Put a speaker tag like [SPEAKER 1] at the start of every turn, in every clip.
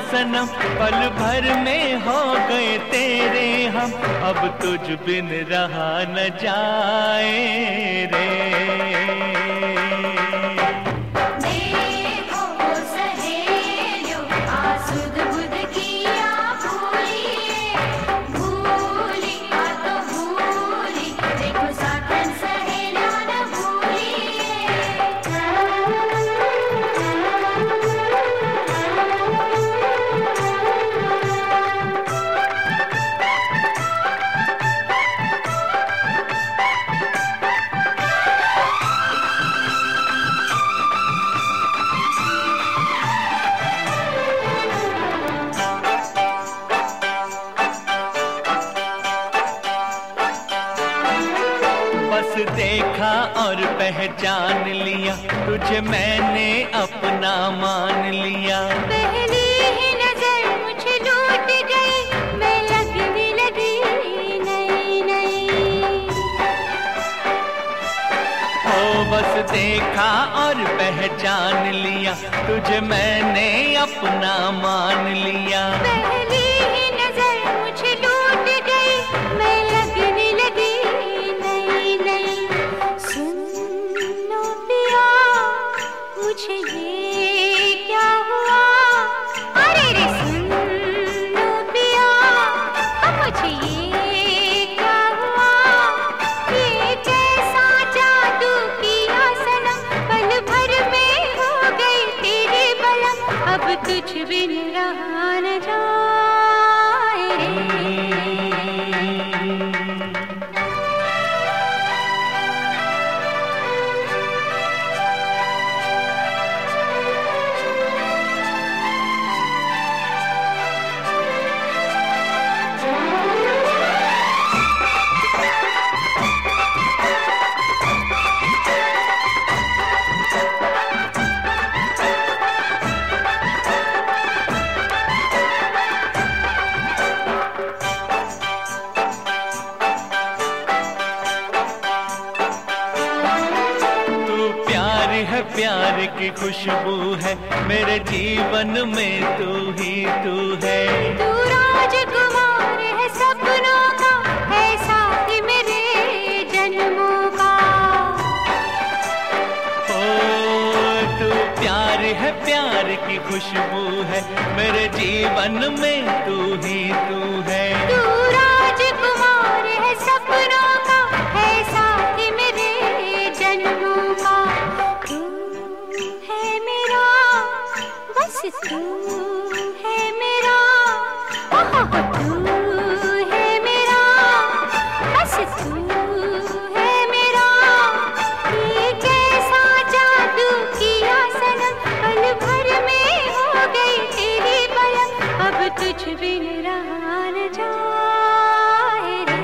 [SPEAKER 1] सनम, पल भर में हो गए तेरे हम, अब तुझ बिन रहा न जाए रे। देखा और पहचान लिया, तुझे मैंने अपना मान लिया।
[SPEAKER 2] पहली ही नजर मुझे लूट गई, मैं लगने लगी नई नई।
[SPEAKER 1] ओ बस देखा और पहचान लिया, तुझे मैंने अपना मान लिया।
[SPEAKER 2] पहली ही नजर मुझे लूट गई, मैं लगने लगी मुझे ये क्या हुआ। अरे रे सुन लो पिया, मुझे ये क्या हुआ। ये कैसा जादू किया सनम, पल भर में हो गई तेरी बलम, अब तुझ बिन रहा न जाए रे।
[SPEAKER 1] प्यार की खुशबू है, मेरे जीवन में तू ही तू है।
[SPEAKER 2] तू राजकुमार है सपनों का, है साथी मेरे जन्मों का।
[SPEAKER 1] ओ तू प्यार है, प्यार की खुशबू है, मेरे जीवन में तू ही तू है।
[SPEAKER 2] तू राजकुमार है सपनों का, है साथी मेरे जन्मों का। तू है मेरा, तू है मेरा, बस तू है मेरा। ये कैसा जादू किया सनम, पल भर में हो गई तेरी बलम, अब तुझ बिन रहा न जाए रे।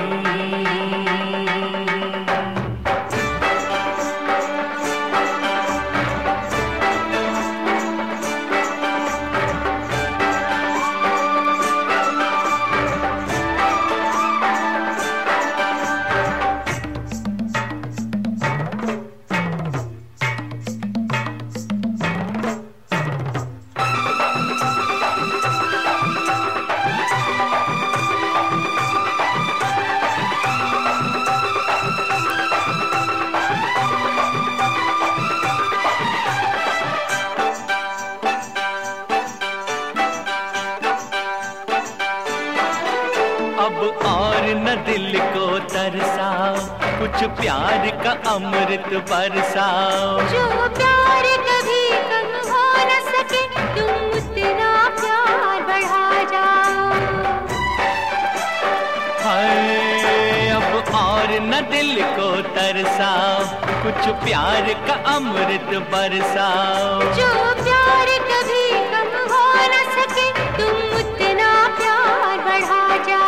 [SPEAKER 1] अब और न दिल को तरसाओ, कुछ प्यार का अमृत बरसाओ।
[SPEAKER 2] जो प्यार कभी कम हो न सके, तुम उतना प्यार बढ़ा जाओ।
[SPEAKER 1] हाय अब और न दिल को तरसाओ, कुछ प्यार का अमृत बरसाओ।
[SPEAKER 2] जो प्यार कभी कम हो न सके, तुम उतना प्यार बढ़ा जाओ।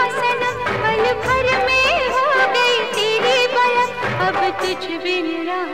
[SPEAKER 2] तुझ बिन रहा